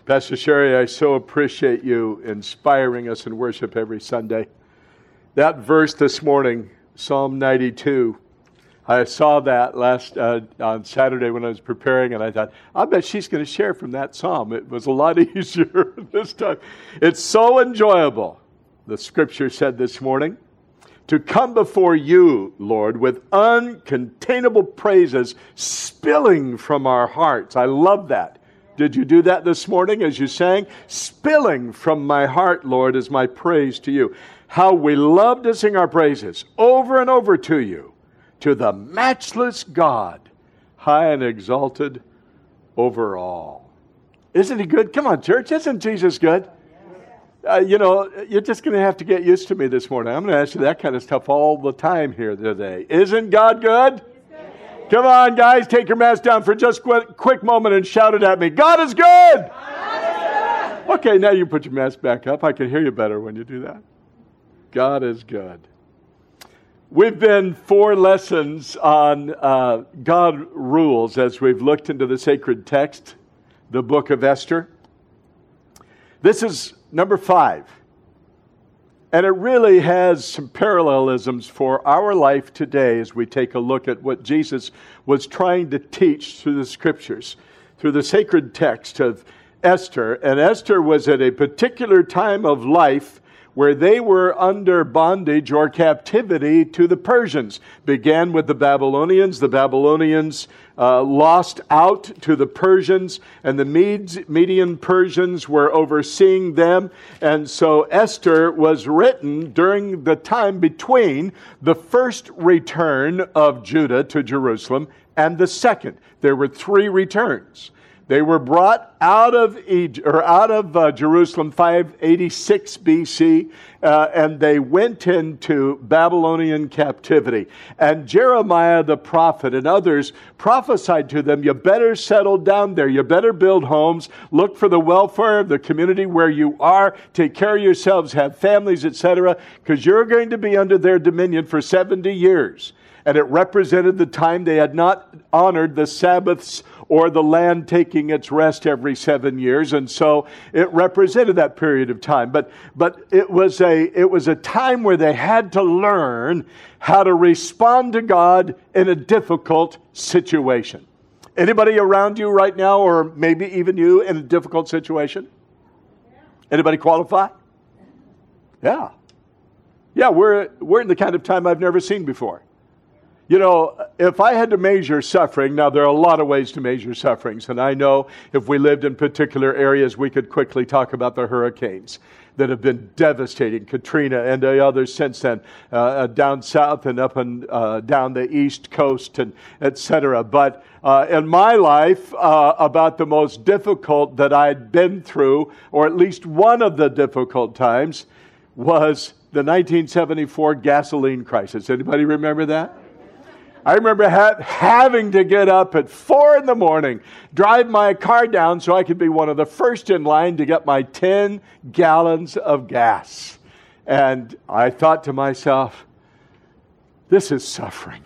Pastor Sherry, I so appreciate you inspiring us in worship every Sunday. That verse this morning, Psalm 92, I saw that on Saturday when I was preparing, and I thought, I bet she's going to share from that psalm. It was a lot easier this time. It's so enjoyable, the scripture said this morning, to come before you, Lord, with uncontainable praises spilling from our hearts. I love that. Did you do that this morning as you sang? Spilling from my heart, Lord, is my praise to you. How we love to sing our praises over and over to you, to the matchless God, high and exalted over all. Isn't he good? Come on, church. Isn't Jesus good? You're just going to have to get used to me this morning. I'm going to ask you that kind of stuff all the time here today. Isn't God good? Come on, guys, take your mask down for just a quick moment and shout it at me. God is good! God is good! Okay, now you put your mask back up. I can hear you better when you do that. God is good. We've been 4 lessons on God rules as we've looked into the sacred text, the book of Esther. This is number 5. And it really has some parallelisms for our life today as we take a look at what Jesus was trying to teach through the scriptures, through the sacred text of Esther. And Esther was at a particular time of life where they were under bondage or captivity to the Persians. Began with the Babylonians. The Babylonians lost out to the Persians, and the Median Persians were overseeing them. And so Esther was written during the time between the first return of Judah to Jerusalem and the second. There were 3 returns. They were brought out of Jerusalem 586 BC, and they went into Babylonian captivity. And Jeremiah the prophet and others prophesied to them, you better settle down there. You better build homes. Look for the welfare of the community where you are. Take care of yourselves. Have families, etc., because you're going to be under their dominion for 70 years. And it represented the time they had not honored the Sabbaths or the land taking its rest every 7 years. And so it represented that period of time. But it was a time where they had to learn how to respond to God in a difficult situation. Anybody around you right now, or maybe even you, in a difficult situation? Anybody qualify? Yeah. Yeah, we're in the kind of time I've never seen before. You know, if I had to measure suffering, now there are a lot of ways to measure sufferings, and I know if we lived in particular areas, we could quickly talk about the hurricanes that have been devastating, Katrina and the others since then, down south and up and down the east coast, and etc. But in my life, about the most difficult that I'd been through, or at least one of the difficult times, was the 1974 gasoline crisis. Anybody remember that? I remember having to get up at 4 in the morning, drive my car down so I could be one of the first in line to get my 10 gallons of gas. And I thought to myself, this is suffering.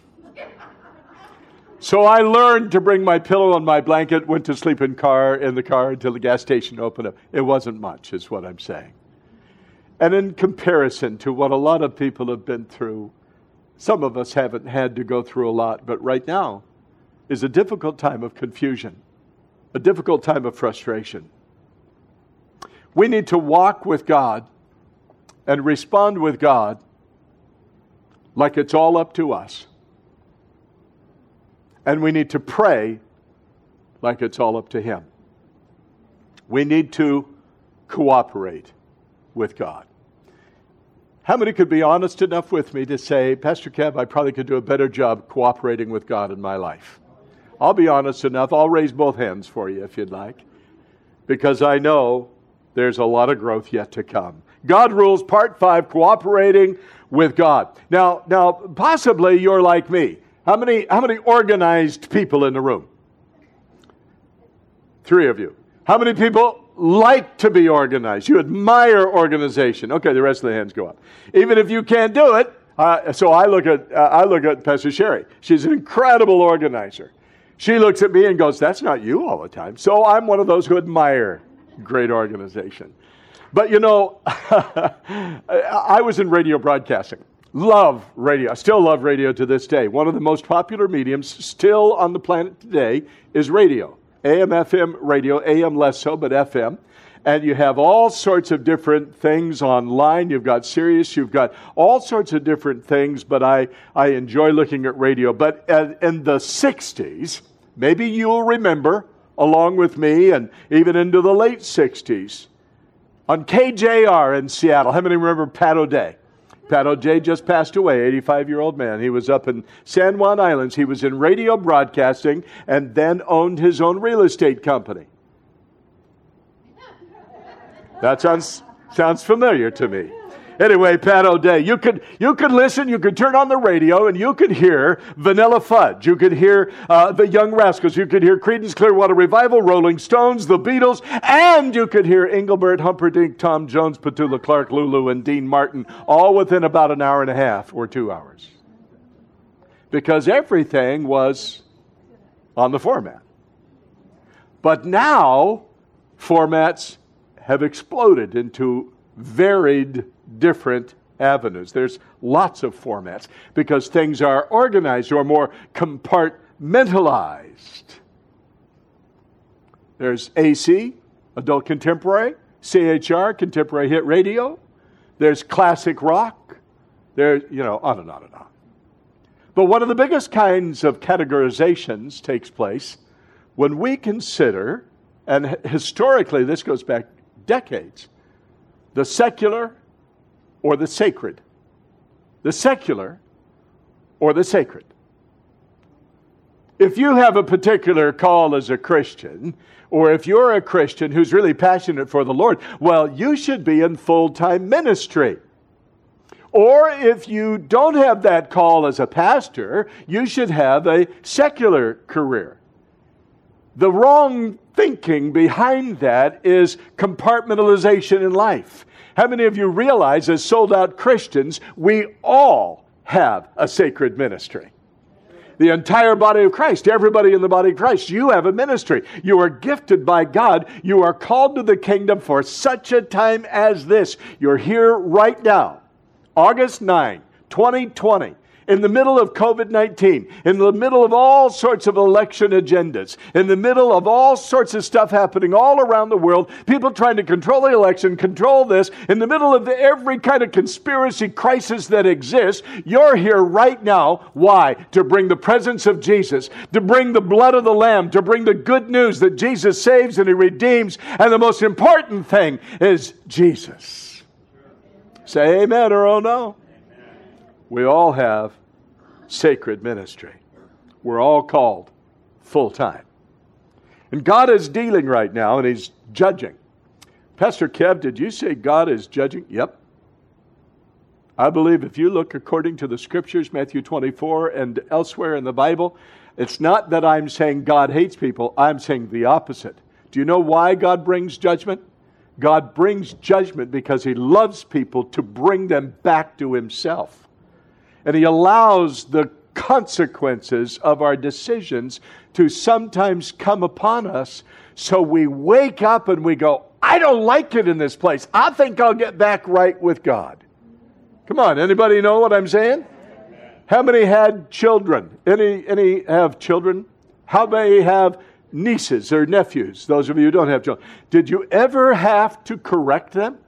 So I learned to bring my pillow and my blanket, went to sleep in the car until the gas station opened up. It wasn't much, is what I'm saying. And in comparison to what a lot of people have been through, some of us haven't had to go through a lot, but right now is a difficult time of confusion, a difficult time of frustration. We need to walk with God and respond with God like it's all up to us. And we need to pray like it's all up to Him. We need to cooperate with God. How many could be honest enough with me to say, Pastor Kev, I probably could do a better job cooperating with God in my life? I'll be honest enough. I'll raise both hands for you if you'd like, because I know there's a lot of growth yet to come. God rules, part 5, cooperating with God. Now, possibly you're like me. How many organized people in the room? 3 of you. How many people like to be organized? You admire organization. Okay, the rest of the hands go up. Even if you can't do it, so I look at Pastor Sherry. She's an incredible organizer. She looks at me and goes, that's not you all the time. So I'm one of those who admire Great organization. But you know, I was in radio broadcasting. Love radio. I still love radio to this day. One of the most popular mediums still on the planet today is radio. AM, FM radio, AM less so, but FM. And you have all sorts of different things online. You've got Sirius, you've got all sorts of different things, but I enjoy looking at radio. But in the 60s, maybe you'll remember, along with me, and even into the late 60s, on KJR in Seattle. How many remember Pat O'Day? Pat O'Day just passed away, 85-year-old man. He was up in San Juan Islands. He was in radio broadcasting and then owned his own real estate company. That sounds familiar to me. Anyway, Pat O'Day, you could listen, you could turn on the radio, and you could hear Vanilla Fudge. You could hear the Young Rascals. You could hear Creedence Clearwater Revival, Rolling Stones, the Beatles, and you could hear Engelbert Humperdinck, Tom Jones, Petula Clark, Lulu, and Dean Martin, all within about an hour and a half or 2 hours. Because everything was on the format. But now, formats have exploded into varied different avenues. There's lots of formats because things are organized or more compartmentalized. There's AC, adult contemporary, CHR, contemporary hit radio. There's classic rock. There's, on and on and on. But one of the biggest kinds of categorizations takes place when we consider, and historically this goes back decades, the secular or the sacred. The secular or the sacred. If you have a particular call as a Christian, or if you're a Christian who's really passionate for the Lord, well, you should be in full-time ministry. Or if you don't have that call as a pastor, you should have a secular career. The wrong thinking behind that is compartmentalization in life. How many of you realize, as sold-out Christians, we all have a sacred ministry? The entire body of Christ, everybody in the body of Christ, you have a ministry. You are gifted by God. You are called to the kingdom for such a time as this. You're here right now, August 9, 2020. In the middle of COVID-19, in the middle of all sorts of election agendas, in the middle of all sorts of stuff happening all around the world, people trying to control the election, control this, in the middle of every kind of conspiracy crisis that exists, you're here right now. Why? To bring the presence of Jesus, to bring the blood of the Lamb, to bring the good news that Jesus saves and He redeems, and the most important thing is Jesus. Say amen or oh no. We all have sacred ministry. We're all called full-time. And God is dealing right now, and He's judging. Pastor Kev, did you say God is judging? Yep. I believe if you look according to the Scriptures, Matthew 24 and elsewhere in the Bible, it's not that I'm saying God hates people. I'm saying the opposite. Do you know why God brings judgment? God brings judgment because He loves people to bring them back to Himself. And He allows the consequences of our decisions to sometimes come upon us. So we wake up and we go, I don't like it in this place. I think I'll get back right with God. Come on, anybody know what I'm saying? How many had children? Any have children? How many have nieces or nephews? Those of you who don't have children. Did you ever have to correct them?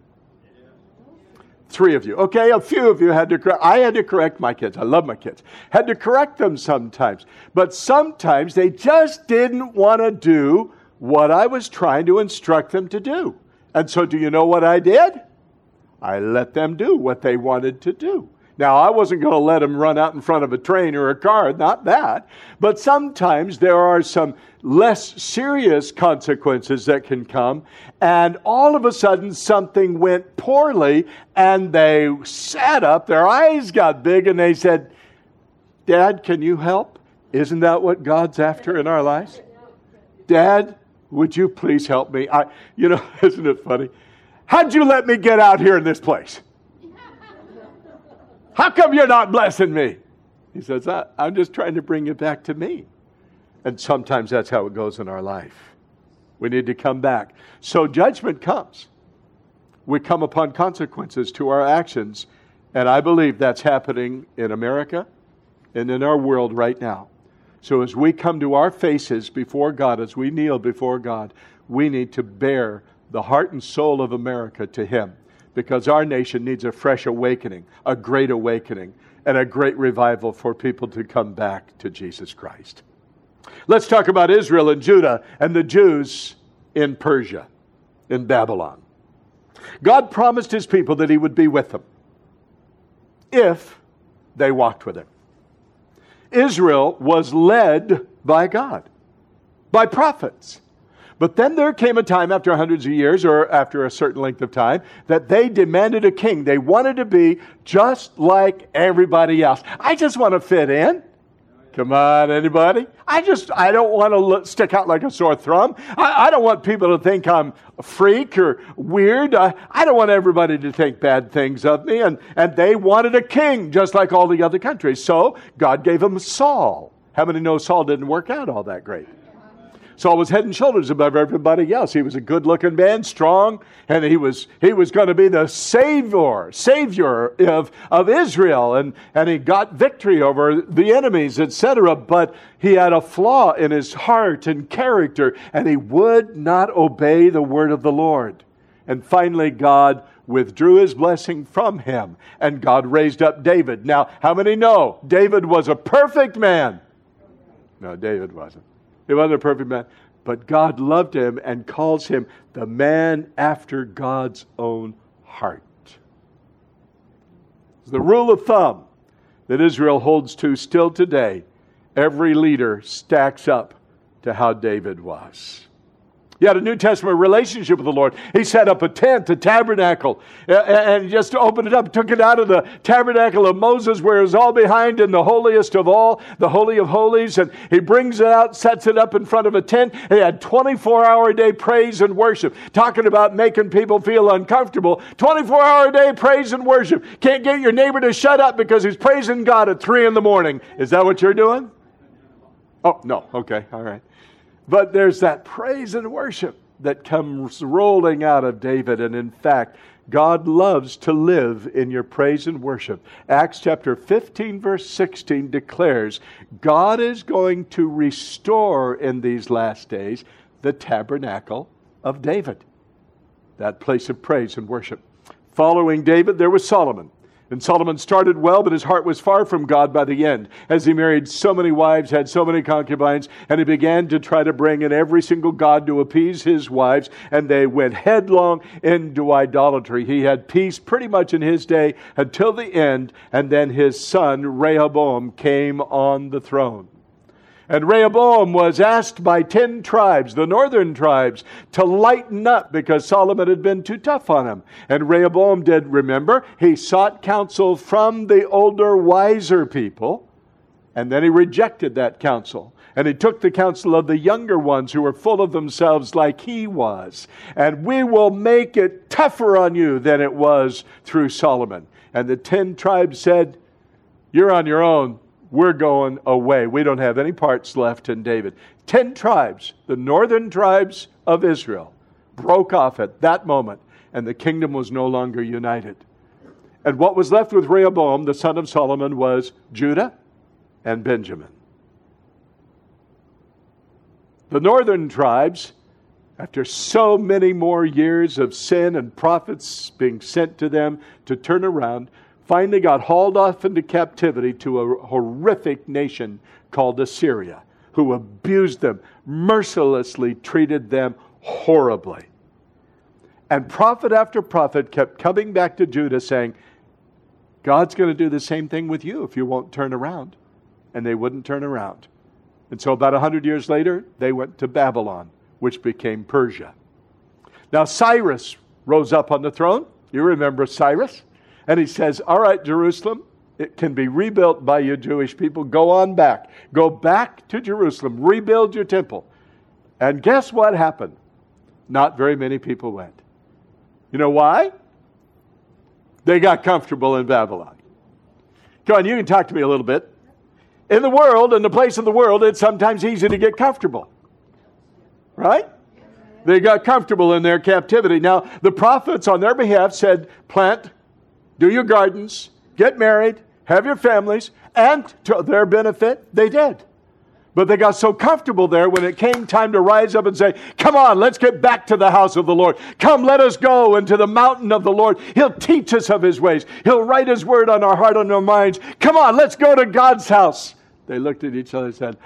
3 of you. Okay, a few of you had to correct. I had to correct my kids. I love my kids. Had to correct them sometimes. But sometimes they just didn't want to do what I was trying to instruct them to do. And so do you know what I did? I let them do what they wanted to do. Now, I wasn't going to let them run out in front of a train or a car, not that. But sometimes there are some less serious consequences that can come, and all of a sudden something went poorly, and they sat up, their eyes got big, and they said, Dad, can you help? Isn't that what God's after in our lives? Dad, would you please help me? Isn't it funny? How'd you let me get out here in this place? How come you're not blessing me? He says, I'm just trying to bring you back to me. And sometimes that's how it goes in our life. We need to come back. So judgment comes. We come upon consequences to our actions. And I believe that's happening in America and in our world right now. So as we come to our faces before God, as we kneel before God, we need to bear the heart and soul of America to Him. Because our nation needs a fresh awakening, a great awakening, and a great revival for people to come back to Jesus Christ. Let's talk about Israel and Judah and the Jews in Persia, in Babylon. God promised His people that He would be with them if they walked with Him. Israel was led by God, by prophets. But then there came a time after hundreds of years, or after a certain length of time, that they demanded a king. They wanted to be just like everybody else. I just want to fit in. Come on, anybody? I don't want to stick out like a sore thumb. I don't want people to think I'm a freak or weird. I don't want everybody to think bad things of me. And they wanted a king just like all the other countries. So God gave them Saul. How many know Saul didn't work out all that great? Saul was head and shoulders above everybody else. He was a good-looking man, strong, and he was going to be the savior of Israel, and he got victory over the enemies, etc. But he had a flaw in his heart and character, and he would not obey the word of the Lord. And finally, God withdrew His blessing from him, and God raised up David. Now, how many know David was a perfect man? No, David wasn't. He wasn't a perfect man, but God loved him and calls him the man after God's own heart. It's the rule of thumb that Israel holds to still today. Every leader stacks up to how David was. He had a New Testament relationship with the Lord. He set up a tent, a tabernacle, and just opened it up, took it out of the tabernacle of Moses where it was all behind in the holiest of all, the Holy of Holies, and he brings it out, sets it up in front of a tent. He had 24-hour-a-day praise and worship. Talking about making people feel uncomfortable. 24-hour-a-day praise and worship. Can't get your neighbor to shut up because he's praising God at 3 a.m. Is that what you're doing? Oh, no. Okay. All right. But there's that praise and worship that comes rolling out of David. And in fact, God loves to live in your praise and worship. Acts chapter 15, verse 16 declares, God is going to restore in these last days the tabernacle of David. That place of praise and worship. Following David, there was Solomon. And Solomon started well, but his heart was far from God by the end, as he married so many wives, had so many concubines, and he began to try to bring in every single god to appease his wives, and they went headlong into idolatry. He had peace pretty much in his day until the end, and then his son Rehoboam came on the throne. And Rehoboam was asked by 10 tribes, the northern tribes, to lighten up because Solomon had been too tough on him. And Rehoboam did, remember, he sought counsel from the older, wiser people, and then he rejected that counsel. And he took the counsel of the younger ones who were full of themselves like he was. And we will make it tougher on you than it was through Solomon. And the 10 tribes said, you're on your own. We're going away. We don't have any parts left in David. 10 tribes, the northern tribes of Israel, broke off at that moment, and the kingdom was no longer united. And what was left with Rehoboam, the son of Solomon, was Judah and Benjamin. The northern tribes, after so many more years of sin and prophets being sent to them to turn around, finally got hauled off into captivity to a horrific nation called Assyria, who abused them, mercilessly treated them horribly. And prophet after prophet kept coming back to Judah saying, God's going to do the same thing with you if you won't turn around. And they wouldn't turn around. And so about 100 years later, they went to Babylon, which became Persia. Now Cyrus rose up on the throne. You remember Cyrus? And he says, all right, Jerusalem, it can be rebuilt by you Jewish people. Go on back. Go back to Jerusalem. Rebuild your temple. And guess what happened? Not very many people went. You know why? They got comfortable in Babylon. Come on, you can talk to me a little bit. In the world, in the place of the world, it's sometimes easy to get comfortable. Right? They got comfortable in their captivity. Now, the prophets on their behalf said, plant, do your gardens, get married, have your families, and to their benefit, they did. But they got so comfortable there when it came time to rise up and say, come on, let's get back to the house of the Lord. Come, let us go into the mountain of the Lord. He'll teach us of His ways. He'll write His word on our heart and our minds. Come on, let's go to God's house. They looked at each other and said,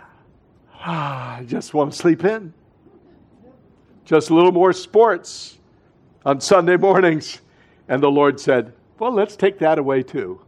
I just want to sleep in. Just a little more sports on Sunday mornings. And the Lord said, well, let's take that away too.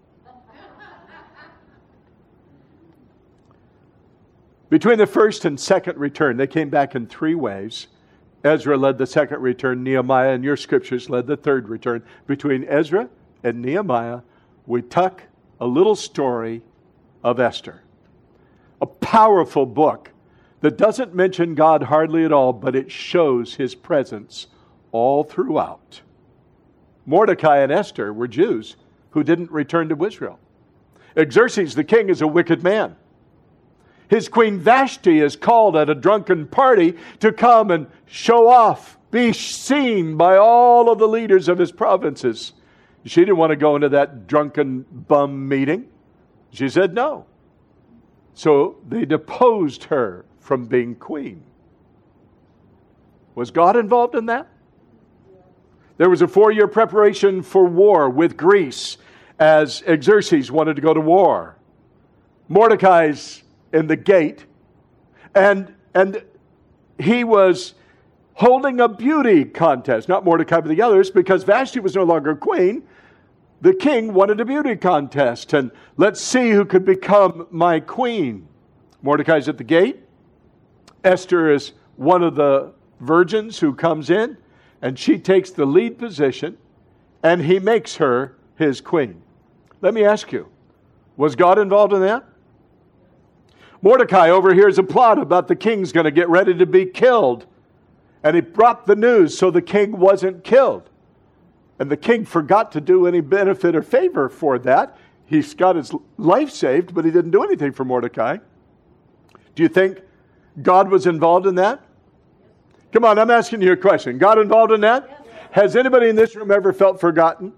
Between the first and second return, they came back in three waves. Ezra led the second return. Nehemiah and your scriptures led the third return. Between Ezra and Nehemiah, we tuck a little story of Esther. A powerful book that doesn't mention God hardly at all, but it shows His presence all throughout. Mordecai and Esther were Jews who didn't return to Israel. Xerxes the king is a wicked man. His queen Vashti is called at a drunken party to come and show off, be seen by all of the leaders of his provinces. She didn't want to go into that drunken bum meeting. She said no. So they deposed her from being queen. Was God involved in that? There was a 4-year preparation for war with Greece as Xerxes wanted to go to war. Mordecai's in the gate, and he was holding a beauty contest. Not Mordecai, but the others, because Vashti was no longer queen. The king wanted a beauty contest, and let's see who could become my queen. Mordecai's at the gate. Esther is one of the virgins who comes in, and she takes the lead position, and he makes her his queen. Let me ask you, was God involved in that? Mordecai overhears a plot about the king's going to get ready to be killed. And he brought the news so the king wasn't killed. And the king forgot to do any benefit or favor for that. He's got his life saved, but he didn't do anything for Mordecai. Do you think God was involved in that? Come on, I'm asking you a question. God involved in that? Has anybody in this room ever felt forgotten?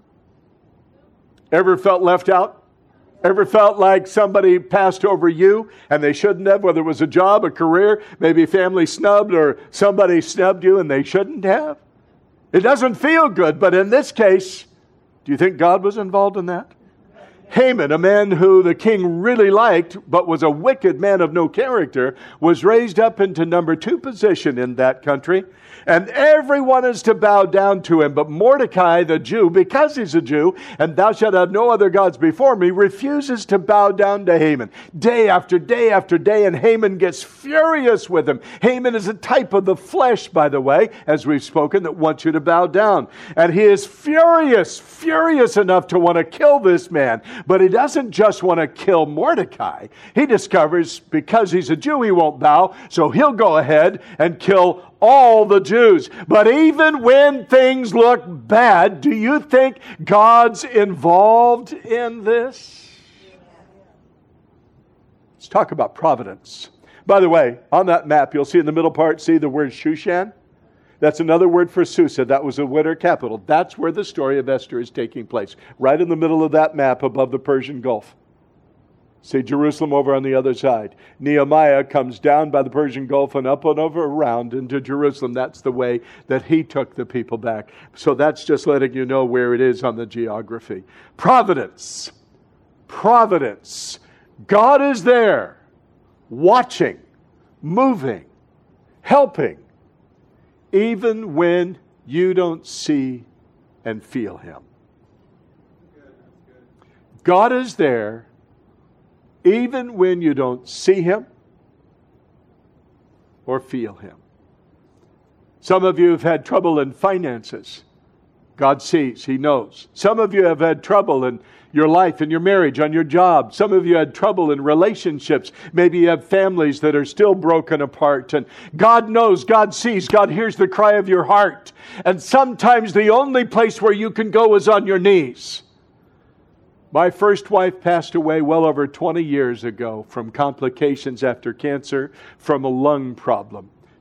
Ever felt left out? Ever felt like somebody passed over you and they shouldn't have, whether it was a job, a career, maybe family snubbed or somebody snubbed you and they shouldn't have? It doesn't feel good, but in this case, do you think God was involved in that? Haman, a man who the king really liked, but was a wicked man of no character, was raised up into number 2 position in that country. And everyone is to bow down to him. But Mordecai, the Jew, because he's a Jew, and thou shalt have no other gods before me, refuses to bow down to Haman. Day after day after day, and Haman gets furious with him. Haman is a type of the flesh, by the way, as we've spoken, that wants you to bow down. And he is furious enough to want to kill this man. But he doesn't just want to kill Mordecai. He discovers because he's a Jew, he won't bow, so he'll go ahead and kill all the Jews. But even when things look bad, do you think God's involved in this? Let's talk about providence. By the way, on that map, you'll see in the middle part, see the word Shushan? That's another word for Susa. That was the winter capital. That's where the story of Esther is taking place. Right in the middle of that map above the Persian Gulf. See Jerusalem over on the other side. Nehemiah comes down by the Persian Gulf and up and over around into Jerusalem. That's the way that he took the people back. So that's just letting you know where it is on the geography. Providence. Providence. God is there, watching, moving, helping, even when you don't see and feel Him. God is there, even when you don't see Him or feel Him. Some of you have had trouble in finances. God sees, He knows. Some of you have had trouble in your life, in your marriage, on your job. Some of you had trouble in relationships. Maybe you have families that are still broken apart. And God knows, God sees, God hears the cry of your heart. And sometimes the only place where you can go is on your knees. My first wife passed away well over 20 years ago from complications after cancer from a lung problem.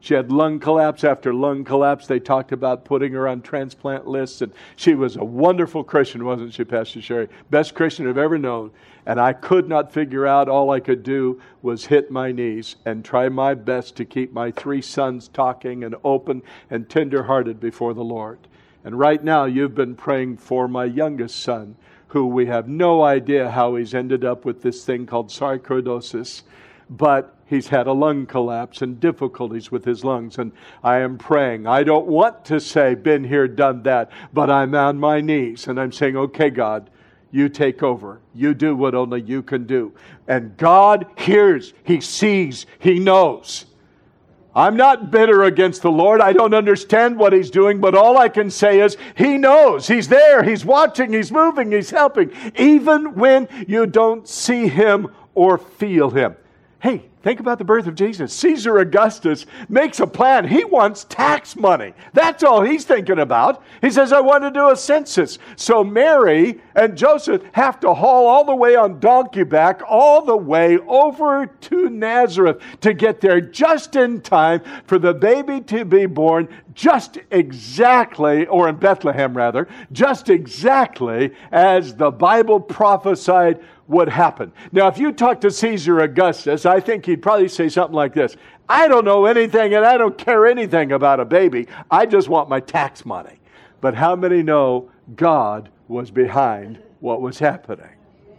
She had lung collapse after lung collapse. They talked about putting her on transplant lists. And she was a wonderful Christian, wasn't she, Pastor Sherry? Best Christian I've ever known. And I could not figure out. All I could do was hit my knees and try my best to keep my 3 sons talking and open and tender-hearted before the Lord. And right now, you've been praying for my youngest son, who we have no idea how he's ended up with this thing called sarcoidosis. But he's had a lung collapse and difficulties with his lungs. And I am praying. I don't want to say, been here, done that. But I'm on my knees and I'm saying, okay, God, you take over. You do what only you can do. And God hears. He sees. He knows. I'm not bitter against the Lord. I don't understand what He's doing. But all I can say is He knows. He's there. He's watching. He's moving. He's helping. Even when you don't see Him or feel Him. Hey, think about the birth of Jesus. Caesar Augustus makes a plan. He wants tax money. That's all he's thinking about. He says, I want to do a census. So Mary and Joseph have to haul all the way on donkey back, all the way over to Nazareth to get there just in time for the baby to be born just exactly, or in Bethlehem rather, just exactly as the Bible prophesied would happen. Now, if you talk to Caesar Augustus, I think he'd probably say something like this. I don't know anything and I don't care anything about a baby. I just want my tax money. But how many know God was behind what was happening?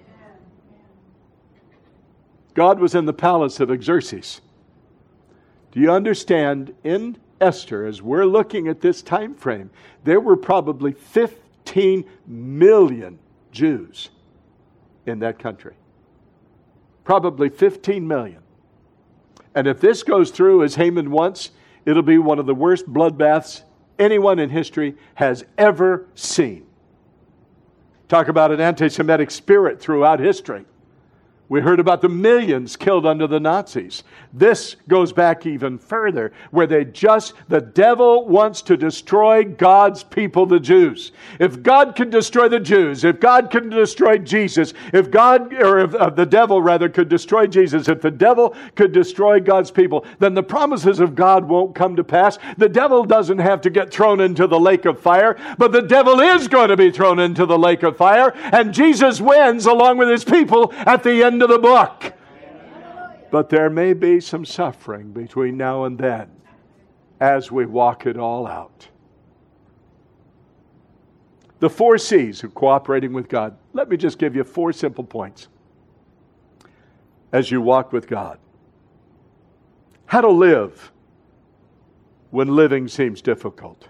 God was in the palace of Xerxes. Do you understand? In Esther, as we're looking at this time frame, there were probably 15 million Jews in that country. Probably 15 million. And if this goes through as Haman wants, it'll be one of the worst bloodbaths anyone in history has ever seen. Talk about an anti-Semitic spirit throughout history. We heard about the millions killed under the Nazis. This goes back even further, where the devil wants to destroy God's people, the Jews. If God can destroy the Jews, if God can destroy Jesus, if the devil rather could destroy Jesus, if the devil could destroy God's people, then the promises of God won't come to pass. The devil doesn't have to get thrown into the lake of fire, but the devil is going to be thrown into the lake of fire, and Jesus wins along with His people at the end of the book. But there may be some suffering between now and then as we walk it all out. The 4 C's of cooperating with God. Let me just give you 4 simple points as you walk with God. How to live when living seems difficult.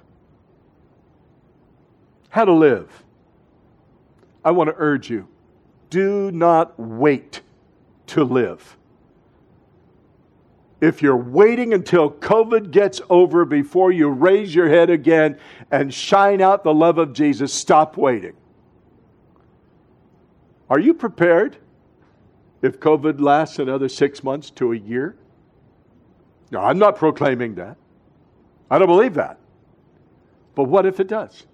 How to live. I want to urge you, do not wait to live. If you're waiting until COVID gets over before you raise your head again and shine out the love of Jesus, stop waiting. Are you prepared if COVID lasts another 6 months to a year? No, I'm not proclaiming that. I don't believe that. But what if it does?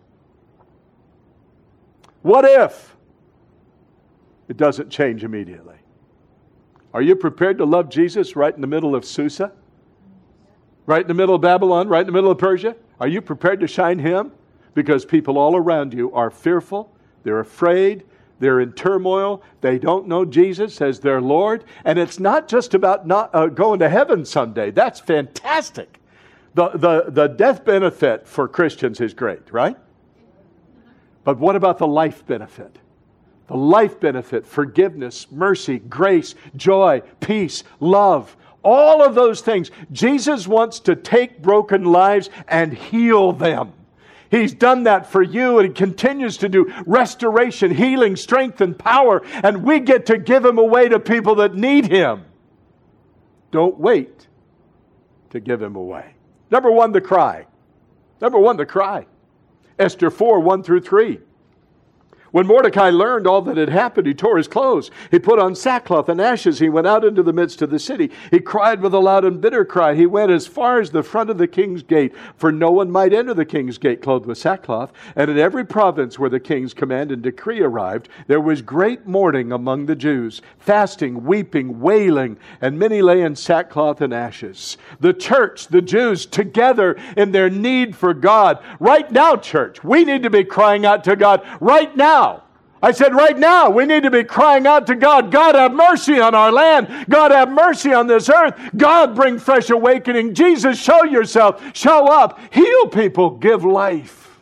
What if it doesn't change immediately? Are you prepared to love Jesus right in the middle of Susa? Right in the middle of Babylon? Right in the middle of Persia? Are you prepared to shine Him? Because people all around you are fearful, they're afraid, they're in turmoil, they don't know Jesus as their Lord. And it's not just about not going to heaven someday. That's fantastic. The death benefit for Christians is great, right? But what about the life benefit? The life benefit, forgiveness, mercy, grace, joy, peace, love, all of those things. Jesus wants to take broken lives and heal them. He's done that for you, and He continues to do restoration, healing, strength, and power. And we get to give Him away to people that need Him. Don't wait to give Him away. Number 1, the cry. Number 1, the cry. Esther 4, 1 through 3. When Mordecai learned all that had happened, he tore his clothes. He put on sackcloth and ashes. He went out into the midst of the city. He cried with a loud and bitter cry. He went as far as the front of the king's gate, for no one might enter the king's gate clothed with sackcloth. And in every province where the king's command and decree arrived, there was great mourning among the Jews, fasting, weeping, wailing, and many lay in sackcloth and ashes. The church, the Jews, together in their need for God. Right now, church, we need to be crying out to God right now. I said right now, we need to be crying out to God. God, have mercy on our land. God, have mercy on this earth. God, bring fresh awakening. Jesus, show yourself. Show up. Heal people. Give life.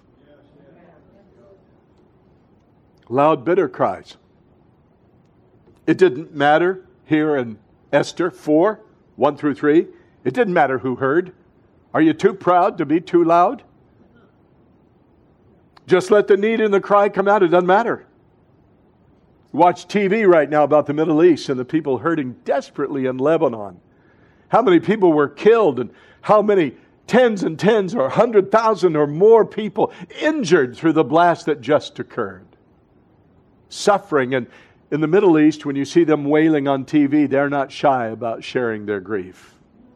Loud, bitter cries. It didn't matter here in Esther 4, 1 through 3. It didn't matter who heard. Are you too proud to be too loud? Just let the need and the cry come out. It doesn't matter. Watch TV right now about the Middle East and the people hurting desperately in Lebanon. How many people were killed and how many tens and tens or 100,000 or more people injured through the blast that just occurred. Suffering. And in the Middle East, when you see them wailing on TV, they're not shy about sharing their grief.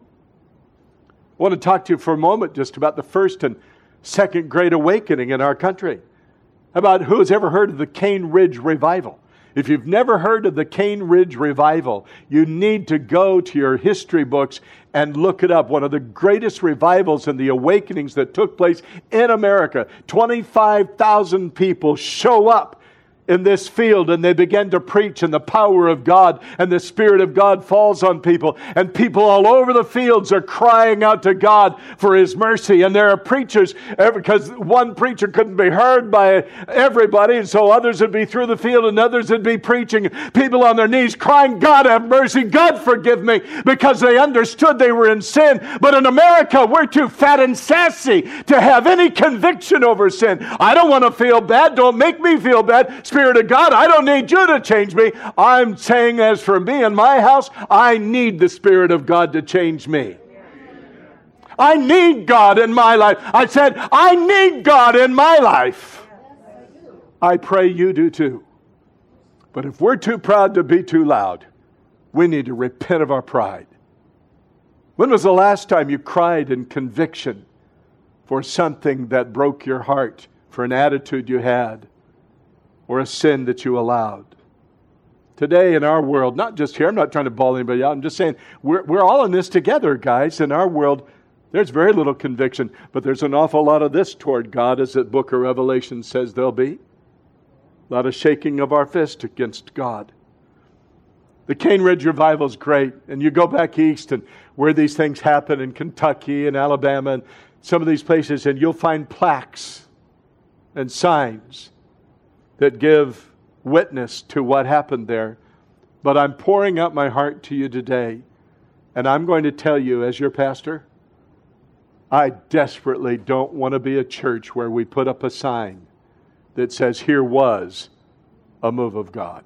I want to talk to you for a moment just about the first and second Great Awakening in our country. About who has ever heard of the Cane Ridge Revival? If you've never heard of the Cane Ridge Revival, you need to go to your history books and look it up. One of the greatest revivals and the awakenings that took place in America. 25,000 people show up in this field and they begin to preach, and the power of God and the Spirit of God falls on people, and people all over the fields are crying out to God for His mercy. And there are preachers, because one preacher couldn't be heard by everybody, and so others would be through the field and others would be preaching, people on their knees crying, God have mercy, God forgive me, because they understood they were in sin. But in America, we're too fat and sassy to have any conviction over sin. I don't want to feel bad. Don't make me feel bad. Spirit of God, I don't need you to change me. I'm saying, as for me and my house, I need the Spirit of God to change me. I need God in my life. I said, I need God in my life. I pray you do too. But if we're too proud to be too loud, we need to repent of our pride. When was the last time you cried in conviction for something that broke your heart, for an attitude you had, or a sin that you allowed? Today in our world, not just here, I'm not trying to ball anybody out, I'm just saying we're all in this together, guys. In our world, there's very little conviction, but there's an awful lot of this toward God, as the book of Revelation says there'll be. A lot of shaking of our fist against God. The Cane Ridge Revival is great, and you go back east and where these things happen in Kentucky and Alabama and some of these places, and you'll find plaques and signs that give witness to what happened there. But I'm pouring out my heart to you today, and I'm going to tell you as your pastor, I desperately don't want to be a church where we put up a sign that says, here was a move of God.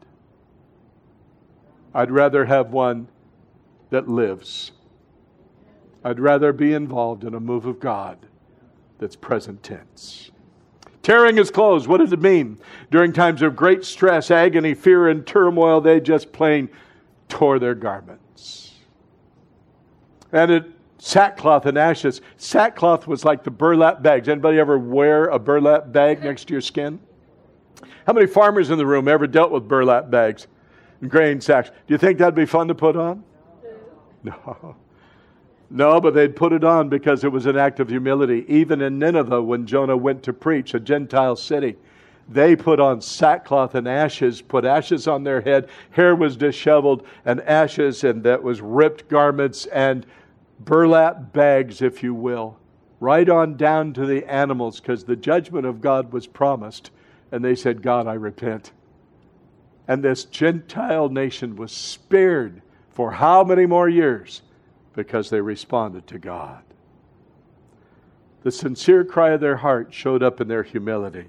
I'd rather have one that lives. I'd rather be involved in a move of God that's present tense. Tearing his clothes, what does it mean? During times of great stress, agony, fear, and turmoil, they just plain tore their garments. And it sackcloth and ashes. Sackcloth was like the burlap bags. Anybody ever wear a burlap bag next to your skin? How many farmers in the room ever dealt with burlap bags and grain sacks? Do you think that'd be fun to put on? No. No, but they'd put it on because it was an act of humility. Even in Nineveh, when Jonah went to preach, a Gentile city, they put on sackcloth and ashes, put ashes on their head. Hair was disheveled, and ashes, and that was ripped garments and burlap bags, if you will, right on down to the animals, because the judgment of God was promised. And they said, God, I repent. And this Gentile nation was spared for how many more years? Because they responded to God. The sincere cry of their heart showed up in their humility.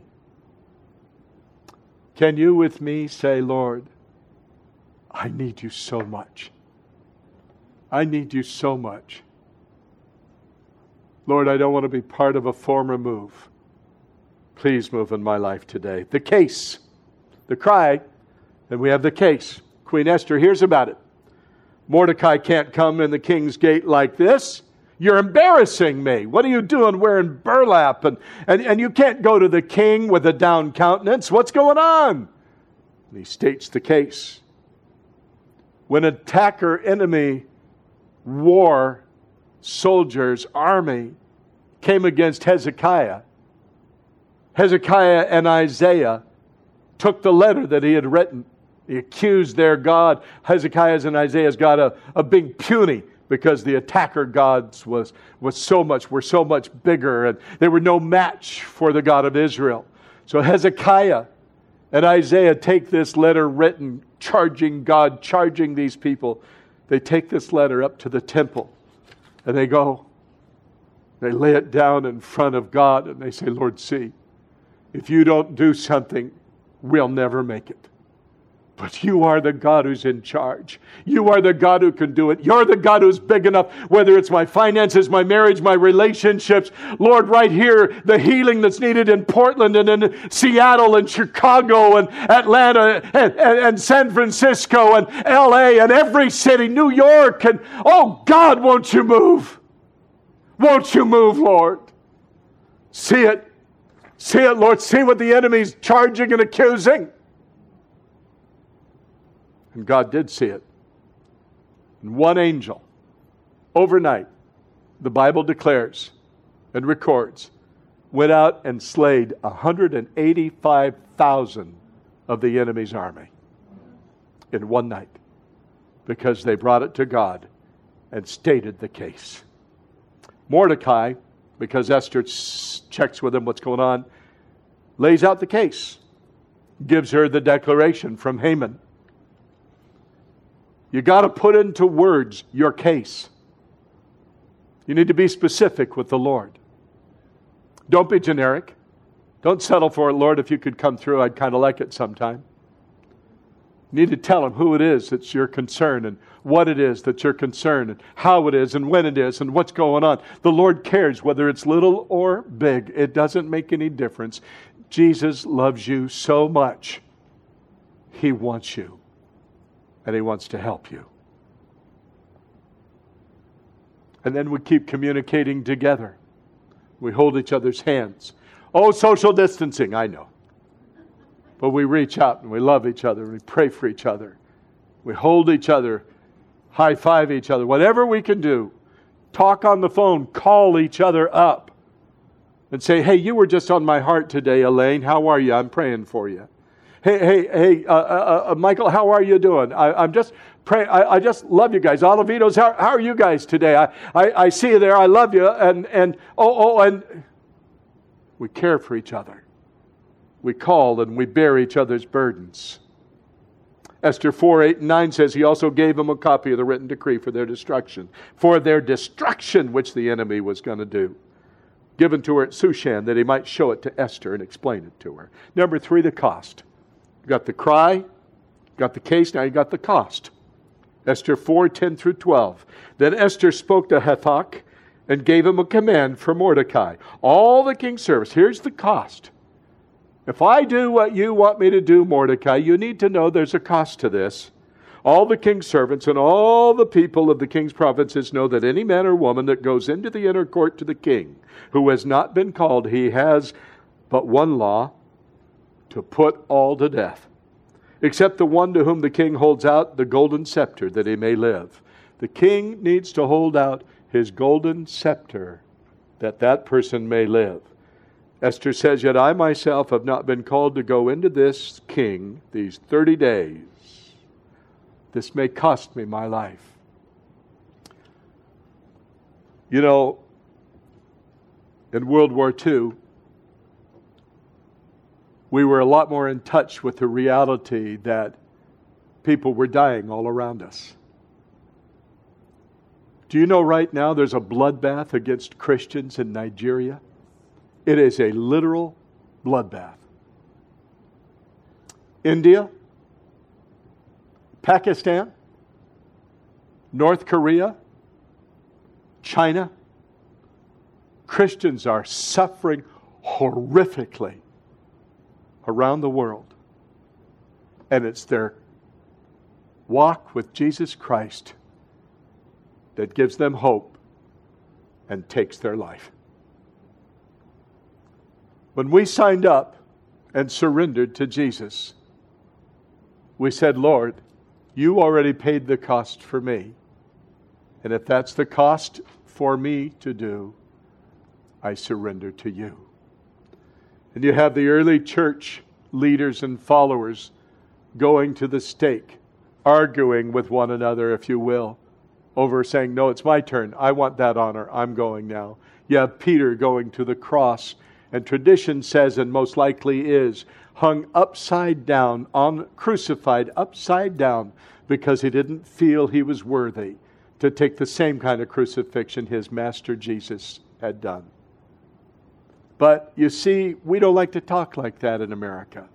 Can you with me say, Lord, I need you so much. I need you so much. Lord, I don't want to be part of a former move. Please move in my life today. The case the cry, and we have the case. Queen Esther hears about it. Mordecai can't come in the king's gate like this. You're embarrassing me. What are you doing wearing burlap? And you can't go to the king with a down countenance. What's going on? And he states the case. When attacker, enemy, war, soldiers, army came against Hezekiah, Hezekiah and Isaiah took the letter that he had written. He accused their God. Hezekiah's and Isaiah's God of being puny, because the attacker gods were so much bigger, and they were no match for the God of Israel. So Hezekiah and Isaiah take this letter written, charging these people. They take this letter up to the temple, and they lay it down in front of God, and they say, Lord, see, if you don't do something, we'll never make it. But you are the God who's in charge. You are the God who can do it. You're the God who's big enough, whether it's my finances, my marriage, my relationships. Lord, right here, the healing that's needed in Portland and in Seattle and Chicago and Atlanta and San Francisco and LA and every city, New York. And oh God, won't you move? Won't you move, Lord? See it. See it, Lord. See what the enemy's charging and accusing. And God did see it. And one angel, overnight, the Bible declares and records, went out and slayed 185,000 of the enemy's army in one night, because they brought it to God and stated the case. Mordecai, because Esther checks with him what's going on, lays out the case, gives her the declaration from Haman. You got to put into words your case. You need to be specific with the Lord. Don't be generic. Don't settle for it, Lord, if you could come through, I'd kind of like it sometime. You need to tell him who it is that's your concern, and what it is that's your concern, and how it is, and when it is, and what's going on. The Lord cares whether it's little or big. It doesn't make any difference. Jesus loves you so much. He wants you. And He wants to help you. And then we keep communicating together. We hold each other's hands. Oh, social distancing, I know. But we reach out and we love each other. We pray for each other. We hold each other, high-five each other. Whatever we can do. Talk on the phone. Call each other up. And say, hey, you were just on my heart today, Elaine. How are you? I'm praying for you. Hey, Michael, how are you doing? I'm just praying. I just love you guys. Olivitos, how are you guys today? I see you there. I love you. And we care for each other. We call and we bear each other's burdens. Esther 4:8-9 says, he also gave them a copy of the written decree for their destruction, which the enemy was going to do. Given to her at Shushan, that he might show it to Esther and explain it to her. Number 3, the cost. You got the cry, got the case, now you got the cost. Esther 4:10-12. Then Esther spoke to Hathach and gave him a command for Mordecai. All the king's service. Here's the cost. If I do what you want me to do, Mordecai, you need to know there's a cost to this. All the king's servants and all the people of the king's provinces know that any man or woman that goes into the inner court to the king, who has not been called, he has but one law, to put all to death, except the one to whom the king holds out the golden scepter, that he may live. The king needs to hold out his golden scepter, that that person may live. Esther says, yet I myself have not been called to go into this king these 30 days. This may cost me my life. You know, in World War II, we were a lot more in touch with the reality that people were dying all around us. Do you know right now there's a bloodbath against Christians in Nigeria? It is a literal bloodbath. India, Pakistan, North Korea, China, Christians are suffering horrifically around the world. And it's their walk with Jesus Christ that gives them hope and takes their life. When we signed up and surrendered to Jesus, we said, Lord, you already paid the cost for me. And if that's the cost for me to do, I surrender to you. And you have the early church leaders and followers going to the stake, arguing with one another, if you will, over saying, no, it's my turn. I want that honor. I'm going now. You have Peter going to the cross, and tradition says, and most likely is, hung upside down, crucified upside down, because he didn't feel he was worthy to take the same kind of crucifixion his master Jesus had done. But you see, we don't like to talk like that in America.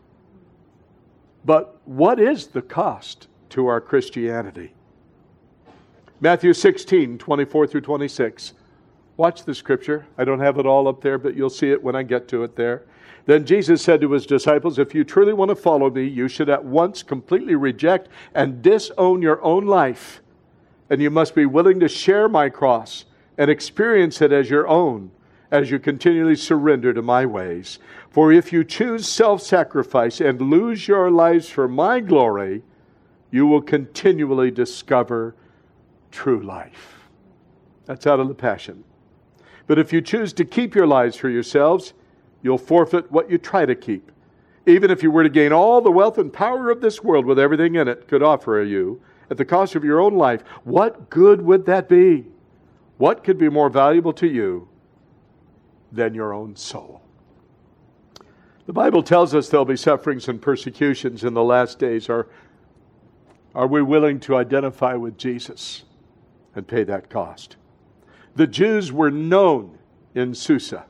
But what is the cost to our Christianity? Matthew 16, 24 through 26. Watch the scripture. I don't have it all up there, but you'll see it when I get to it there. Then Jesus said to his disciples, if you truly want to follow me, you should at once completely reject and disown your own life. And you must be willing to share my cross and experience it as your own, as you continually surrender to my ways. For if you choose self-sacrifice and lose your lives for my glory, you will continually discover true life. That's out of the Passion. But if you choose to keep your lives for yourselves, you'll forfeit what you try to keep. Even if you were to gain all the wealth and power of this world with everything in it could offer you, at the cost of your own life, what good would that be? What could be more valuable to you than your own soul? The Bible tells us there'll be sufferings and persecutions in the last days. Are we willing to identify with Jesus and pay that cost? The Jews were known in Susa.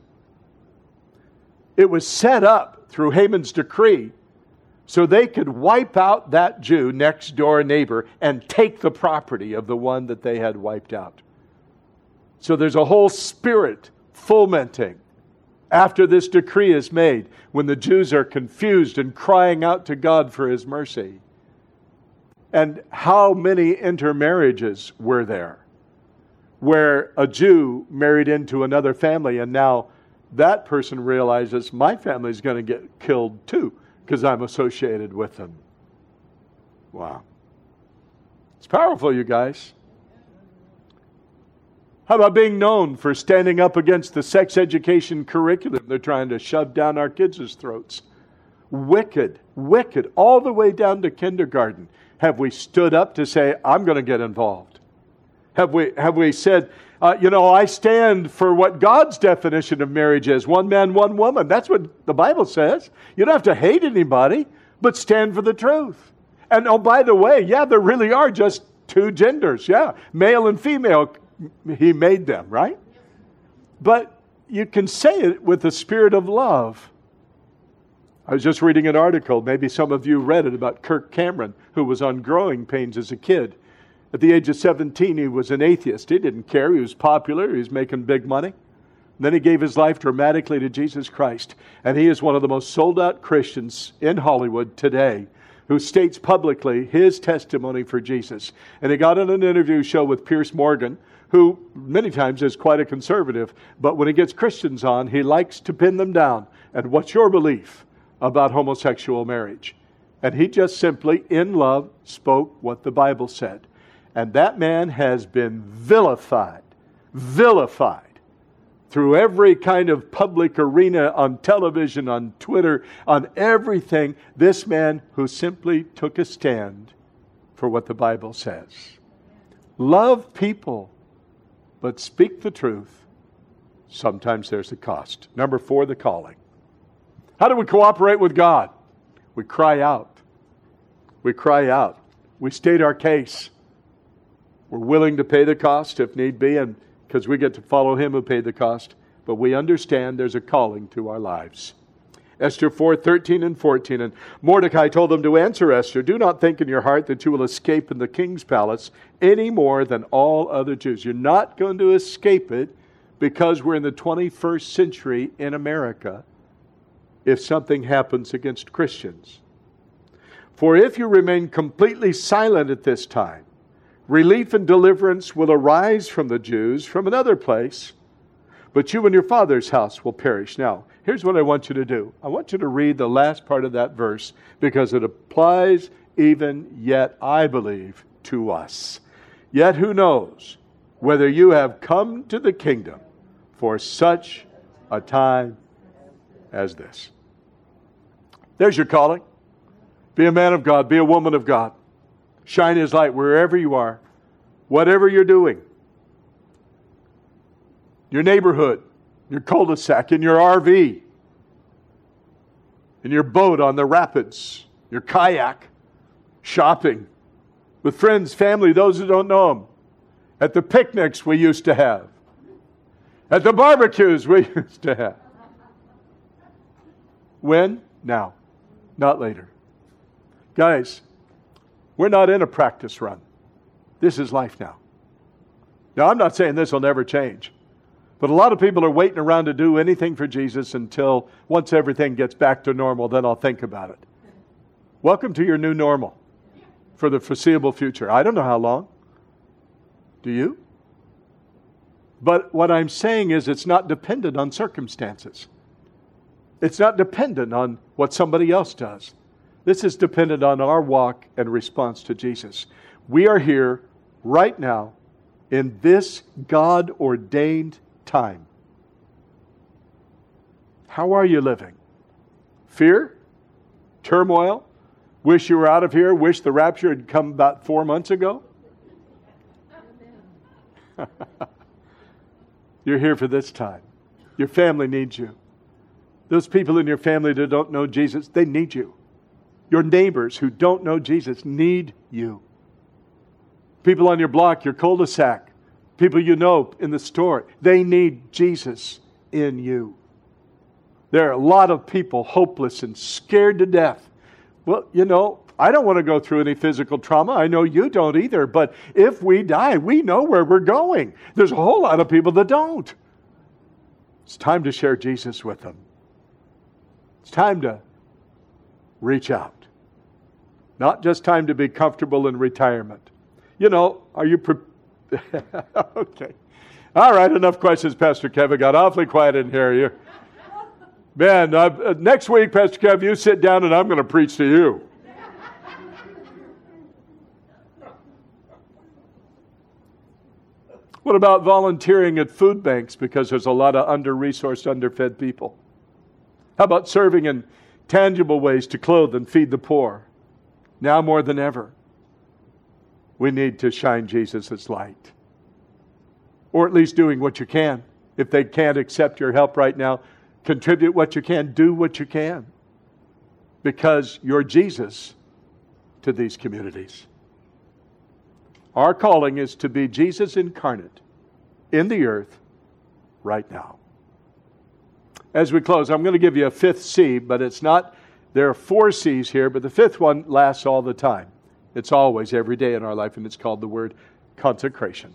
It was set up through Haman's decree so they could wipe out that Jew, next door neighbor, and take the property of the one that they had wiped out. So there's a whole spirit fomenting after this decree is made, when the Jews are confused and crying out to God for his mercy. And how many intermarriages were there, where a Jew married into another family, and now that person realizes my family is going to get killed too because I'm associated with them. Wow. It's powerful, you guys. How about being known for standing up against the sex education curriculum they're trying to shove down our kids' throats? Wicked, wicked, all the way down to kindergarten. Have we stood up to say, I'm going to get involved? Have we said, I stand for what God's definition of marriage is. One man, one woman. That's what the Bible says. You don't have to hate anybody, but stand for the truth. And oh, by the way, yeah, there really are just two genders. Yeah, male and female. He made them, right? But you can say it with the spirit of love. I was just reading an article, maybe some of you read it, about Kirk Cameron, who was on Growing Pains as a kid. At the age of 17, he was an atheist. He didn't care. He was popular. He was making big money. And then he gave his life dramatically to Jesus Christ. And he is one of the most sold-out Christians in Hollywood today, who states publicly his testimony for Jesus. And he got on an interview show with Piers Morgan, who many times is quite a conservative, but when he gets Christians on, he likes to pin them down. And what's your belief about homosexual marriage? And he just simply, in love, spoke what the Bible said. And that man has been vilified through every kind of public arena, on television, on Twitter, on everything. This man who simply took a stand for what the Bible says. Love people, but speak the truth. Sometimes there's a cost. Number 4, the calling. How do we cooperate with God? We cry out. We cry out. We state our case. We're willing to pay the cost if need be, and because we get to follow him who paid the cost. But we understand there's a calling to our lives. Esther 4:13 and 14. And Mordecai told them to answer Esther, do not think in your heart that you will escape in the king's palace any more than all other Jews. You're not going to escape it because we're in the 21st century in America if something happens against Christians. For if you remain completely silent at this time, relief and deliverance will arise from the Jews from another place, but you and your father's house will perish. Now, here's what I want you to do. I want you to read the last part of that verse because it applies even yet, I believe, to us. Yet who knows whether you have come to the kingdom for such a time as this. There's your calling. Be a man of God. Be a woman of God. Shine His light wherever you are, whatever you're doing. Your neighborhood, your cul-de-sac, in your RV, in your boat on the rapids, your kayak, shopping, with friends, family, those who don't know Him, at the picnics we used to have, at the barbecues we used to have. When? Now, not later. Guys, we're not in a practice run. This is life now. Now, I'm not saying this will never change. But a lot of people are waiting around to do anything for Jesus until once everything gets back to normal, then I'll think about it. Welcome to your new normal for the foreseeable future. I don't know how long. Do you? But what I'm saying is it's not dependent on circumstances. It's not dependent on what somebody else does. This is dependent on our walk and response to Jesus. We are here right now in this God-ordained time. How are you living? Fear? Turmoil? Wish you were out of here? Wish the rapture had come about 4 months ago? You're here for this time. Your family needs you. Those people in your family that don't know Jesus, they need you. Your neighbors who don't know Jesus need you. People on your block, your cul-de-sac, people you know in the store, they need Jesus in you. There are a lot of people hopeless and scared to death. Well, you know, I don't want to go through any physical trauma. I know you don't either. But if we die, we know where we're going. There's a whole lot of people that don't. It's time to share Jesus with them. It's time to reach out. Not just time to be comfortable in retirement. You know, are you okay. All right, enough questions, Pastor Kev. It got awfully quiet in here. Man, next week, Pastor Kev, you sit down and I'm going to preach to you. What about volunteering at food banks because there's a lot of under-resourced, underfed people? How about serving in tangible ways to clothe and feed the poor? Now more than ever, we need to shine Jesus' light. Or at least doing what you can. If they can't accept your help right now, contribute what you can, do what you can. Because you're Jesus to these communities. Our calling is to be Jesus incarnate in the earth right now. As we close, I'm going to give you a fifth C, but it's not, there are 4 C's here, but the fifth one lasts all the time. It's always, every day in our life, and it's called the word consecration.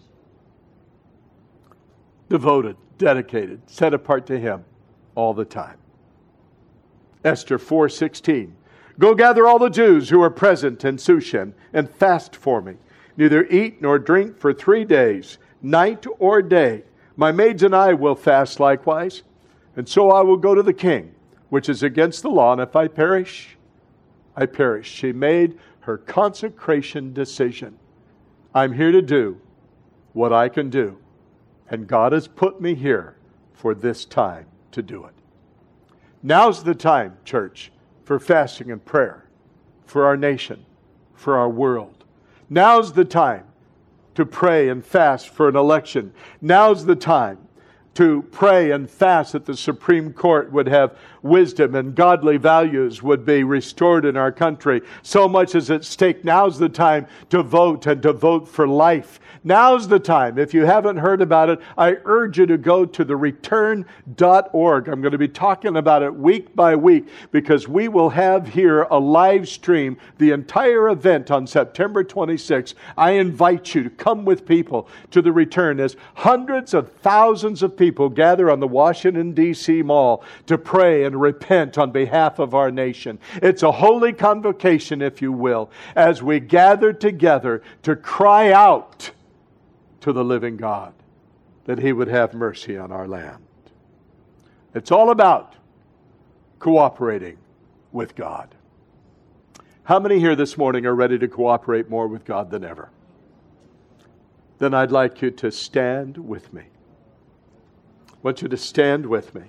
Devoted, dedicated, set apart to Him all the time. Esther 4:16. Go gather all the Jews who are present in Shushan and fast for me. Neither eat nor drink for 3 days, night or day. My maids and I will fast likewise. And so I will go to the king, which is against the law. And if I perish, I perish. She made her consecration decision. I'm here to do what I can do. And God has put me here for this time to do it. Now's the time, church, for fasting and prayer, for our nation, for our world. Now's the time to pray and fast for an election. Now's the time to pray and fast that the Supreme Court would have wisdom and godly values would be restored in our country. So much is at stake. Now's the time to vote and to vote for life. Now's the time. If you haven't heard about it, I urge you to go to the return.org. I'm going to be talking about it week by week because we will have here a live stream, the entire event on September 26th. I invite you to come with people to the return as hundreds of thousands of people people gather on the Washington, D.C. Mall to pray and repent on behalf of our nation. It's a holy convocation, if you will, as we gather together to cry out to the living God that He would have mercy on our land. It's all about cooperating with God. How many here this morning are ready to cooperate more with God than ever? Then I'd like you to stand with me. I want you to stand with me.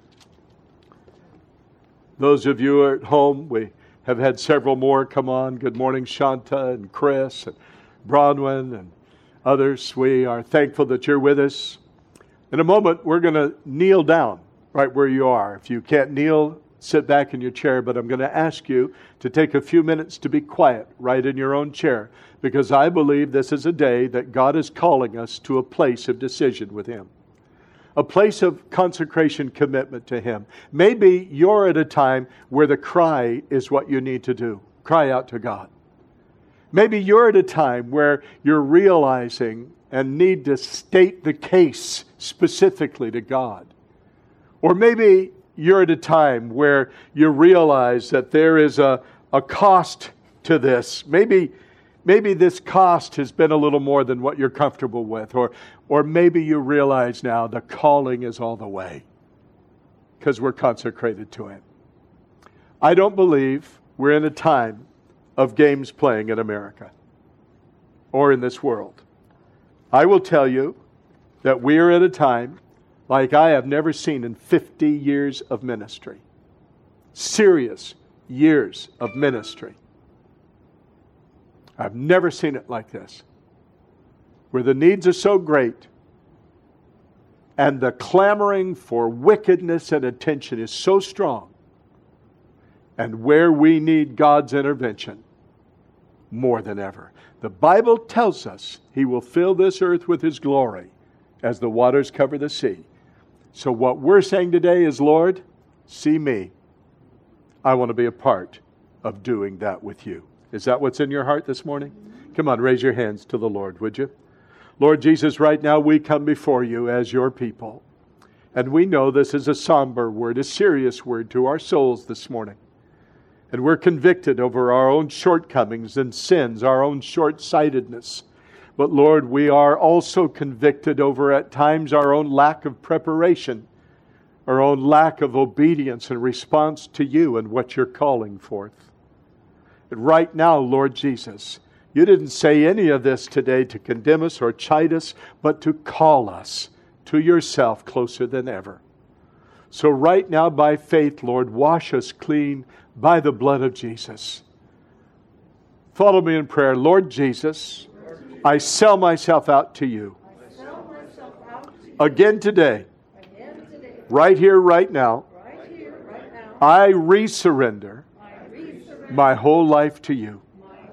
Those of you who are at home, we have had several more come on. Good morning, Shanta and Chris and Bronwyn and others. We are thankful that you're with us. In a moment, we're going to kneel down right where you are. If you can't kneel, sit back in your chair, but I'm going to ask you to take a few minutes to be quiet right in your own chair, because I believe this is a day that God is calling us to a place of decision with Him, a place of consecration, commitment to Him. Maybe you're at a time where the cry is what you need to do. Cry out to God. Maybe you're at a time where you're realizing and need to state the case specifically to God. Or maybe you're at a time where you realize that there is a cost to this. Maybe this cost has been a little more than what you're comfortable with. Or maybe you realize now the calling is all the way because we're consecrated to Him. I don't believe we're in a time of games playing in America or in this world. I will tell you that we are at a time like I have never seen in 50 years of ministry. Serious years of ministry. I've never seen it like this. Where the needs are so great and the clamoring for wickedness and attention is so strong, and where we need God's intervention more than ever. The Bible tells us He will fill this earth with His glory as the waters cover the sea. So what we're saying today is, Lord, see me. I want to be a part of doing that with you. Is that what's in your heart this morning? Come on, raise your hands to the Lord, would you? Lord Jesus, right now we come before you as your people. And we know this is a somber word, a serious word to our souls this morning. And we're convicted over our own shortcomings and sins, our own short-sightedness. But Lord, we are also convicted over at times our own lack of preparation, our own lack of obedience and response to you and what you're calling forth. And right now, Lord Jesus, you didn't say any of this today to condemn us or chide us, but to call us to yourself closer than ever. So right now, by faith, Lord, wash us clean by the blood of Jesus. Follow me in prayer. Lord Jesus, I sell myself out to you. Again today. Right here, right now. I resurrender my whole life to you.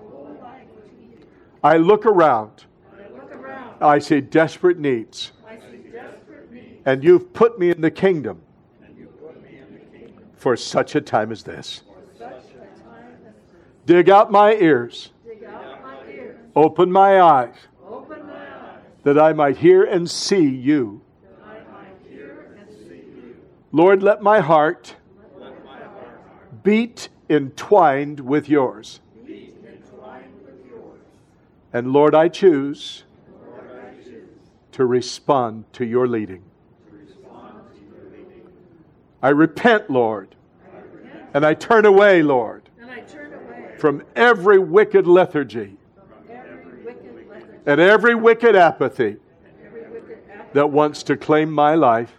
I look around. I see desperate needs. And you've put me in the kingdom for such a time as this. Dig out my ears. Open my eyes. That I might hear and see you. Lord, let my heart beat entwined with yours. And Lord, I choose to respond to your leading. I repent, Lord, and I turn away, Lord, from every wicked lethargy and every wicked apathy that wants to claim my life,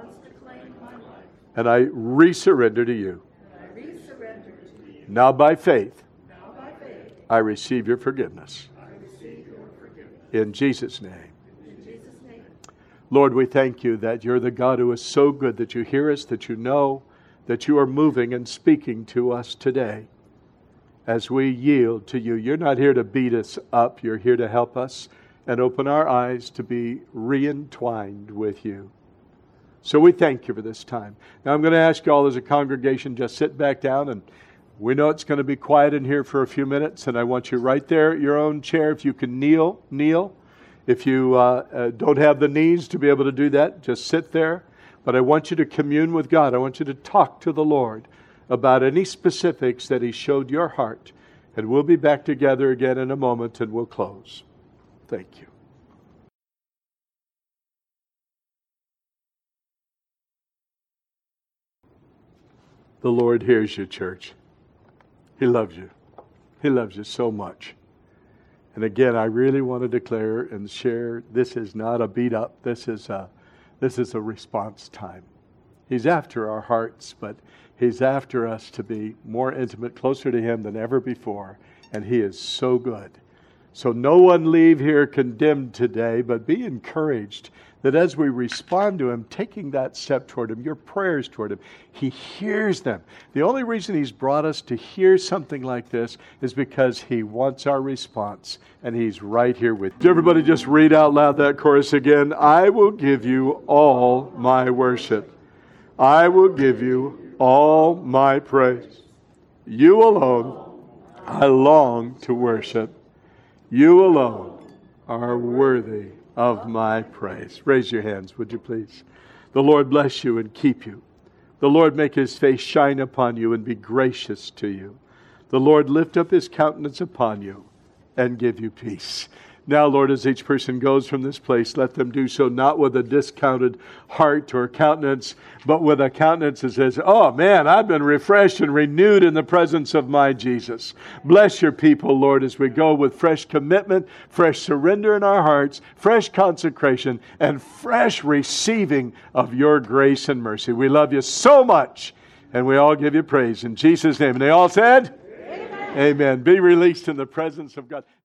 and I resurrender to you. Now by faith, I receive your forgiveness. In Jesus' name. Lord, we thank you that you're the God who is so good, that you hear us, that you know, that you are moving and speaking to us today as we yield to you. You're not here to beat us up. You're here to help us and open our eyes to be re-entwined with you. So we thank you for this time. Now I'm going to ask you all as a congregation, just sit back down, and we know it's going to be quiet in here for a few minutes, and I want you right there at your own chair. If you can kneel, kneel. If you don't have the needs to be able to do that, just sit there. But I want you to commune with God. I want you to talk to the Lord about any specifics that He showed your heart. And we'll be back together again in a moment, and we'll close. Thank you. The Lord hears you, church. He loves you. He loves you so much. And again, I really want to declare and share, this is not a beat up. This is a response time. He's after our hearts, but He's after us to be more intimate, closer to Him than ever before. And He is so good. So no one leave here condemned today, but be encouraged that as we respond to Him, taking that step toward Him, your prayers toward Him, He hears them. The only reason He's brought us to hear something like this is because He wants our response, and He's right here with you. Everybody just read out loud that chorus again. I will give you all my worship. I will give you all my praise. You alone I long to worship. You alone are worthy of my praise. Raise your hands, would you please? The Lord bless you and keep you. The Lord make His face shine upon you and be gracious to you. The Lord lift up His countenance upon you and give you peace. Now, Lord, as each person goes from this place, let them do so not with a discounted heart or countenance, but with a countenance that says, oh man, I've been refreshed and renewed in the presence of my Jesus. Bless your people, Lord, as we go with fresh commitment, fresh surrender in our hearts, fresh consecration, and fresh receiving of your grace and mercy. We love you so much, and we all give you praise in Jesus' name. And they all said, Amen. Amen. Be released in the presence of God.